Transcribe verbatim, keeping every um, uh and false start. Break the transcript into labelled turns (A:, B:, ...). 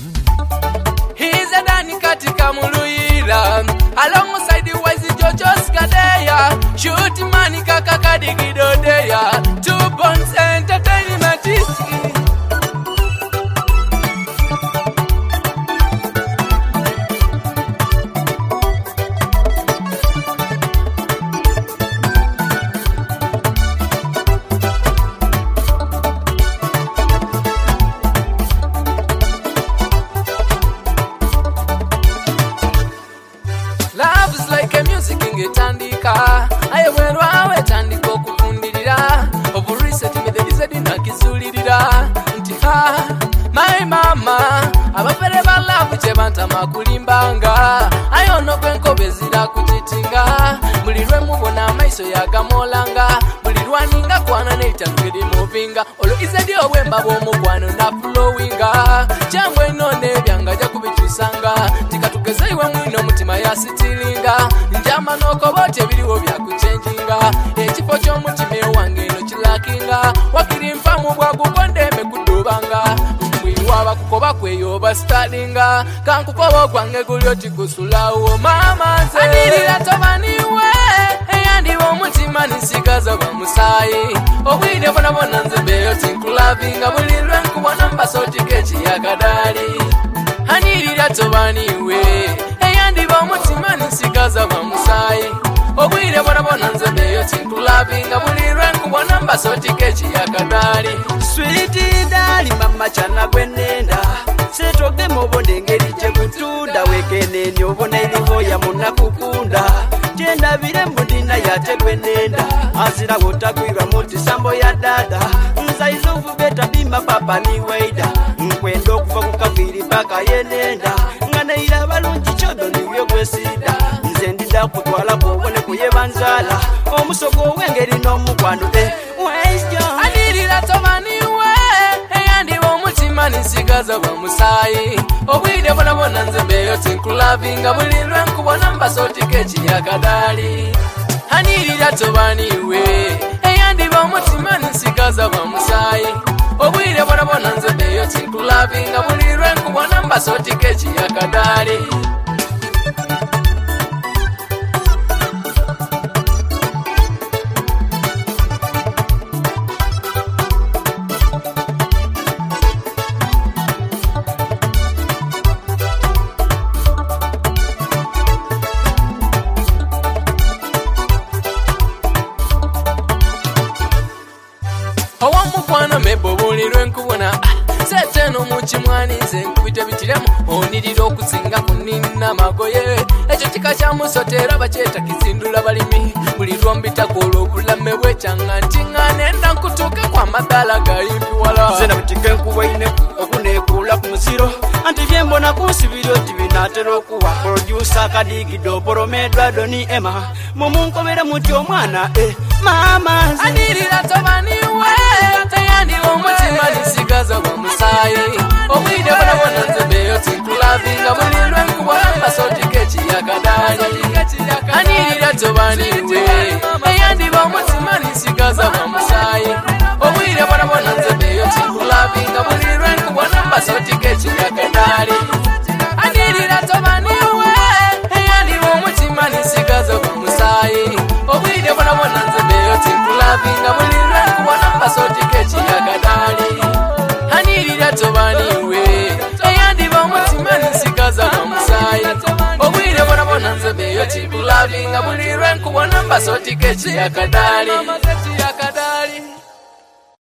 A: He's a Danny katika muluyira alongside the wise Jojo Skadeya shoot money kaka kadigidodeya two bones entertainment. Love is like a music ingetandika ayewerwa awetandika okufundirira obureset medelize nakizulirira nti ha my mama abafere ba love chebantama kulimbanga ayono kwenkobezira kuchitinga mulirwe mubona amaiso yagamolanga mulirwaninga kwana neitangiri movinga olo izedi obwemba bw'omukwano na flowinga chambwe none byanga jakubichusanga tikatugeza iwe mwino mutima yasitilinga njama nokobote biliwo byakuchenjinga ekifo ky'omutima wange no kilakinga wakirimpa mu bwagukondeme kudubanga mwiwaba kukoba kweyo bastalinga kankukoba gwange gulyo tikusulawo mama nze adirira tobaniwe eyandi omutima nisikaza gwa musayi obwide bona bona nze beyo tinkulavinga bulirwe nkubona mbasoti kechi yakadali anirira tobaniwe eyandi omutima nisikaza gwa musayi obwide bona bona nze beyo tinkulavinga bulirwe nkubona mbasoti kechi yakadali
B: sweetie dali mama chana gwenenda setoge mobonde ngeri chekutunda wekeneni obona iliho ya munakukunda jenda vile mbundina yate gwenenda azira wotakwirwa muti sambo ya dada nzaizovu beta bima papa ni weida nkwendo kuva kukaviri paka yenenda ngana ila balunji chodo niwe gwesida nze ndida kutwala kubone kuyebanzala omusogo wengeri nomukwano eh weisjo
A: adirira tobaniwe eyandi omutima nisikaza gwa musayi obwide bona bona nze beyo tinkulavinga bulirwe nkubona mbasoti kechi yakadali anirira tobaniwe eyandi omutima nisikaza gwa musayi obwide bona bona nze beyo tinkulavinga bulirwe nkubona mbasoti kechi yakadali owamukwano mebo bulirwe nkubona seteno muchimwani nze nkubite bitiremu onirira okusinga kunina magoye ekyo kika kya musotera bakyeta kizindula balimi buli lwombitako olw'obulame bwekyanga ntinga nenda nkutuuke kwa madala galimpi wala
B: zena butike nkuwaine okuneekula ku muziro anti byembona kunsibiro tibinatera okuwa producer kadigido poromedwa doni ema mumunkomera muti omwana eh mama nze
A: adirira tobaniwe eyandi omutima nisikaza gwa musayi obwide bona bona nze beyo tinkulavinga bulirwe nkubona mbasoti kechi yakadali anirira tobaniwe eyandi omutima nisikaza gwa musayi obwide bona bona nze beyo tinkulavinga bulirwe nkubona mbasoti kechi yakadali anirira tobaniwe eyandi omutima nisikaza gwa musayi obwide bona bona nze beyo tinkulavinga bulirwe nkubona mbasoti kechi yakadali anirira tobaniwe eyandi omutima nisikaza gwa musayi obwide bona bona nze beyo tinkulavinga bulirwe nkubona mbasoti kechi yakadali